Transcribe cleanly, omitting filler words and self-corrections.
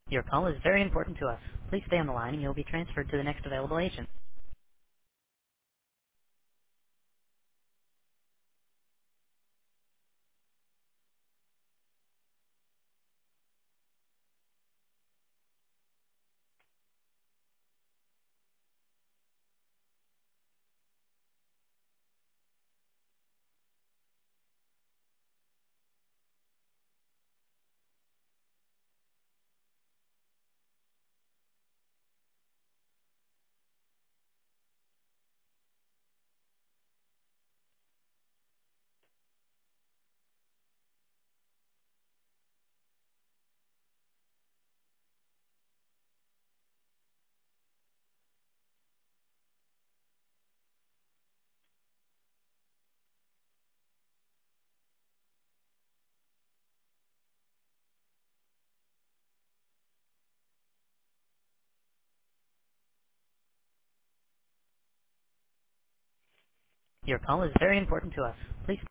Your call is very important to us. Please stay on the line and you'll be transferred to the next available agent. Your call is very important to us. Please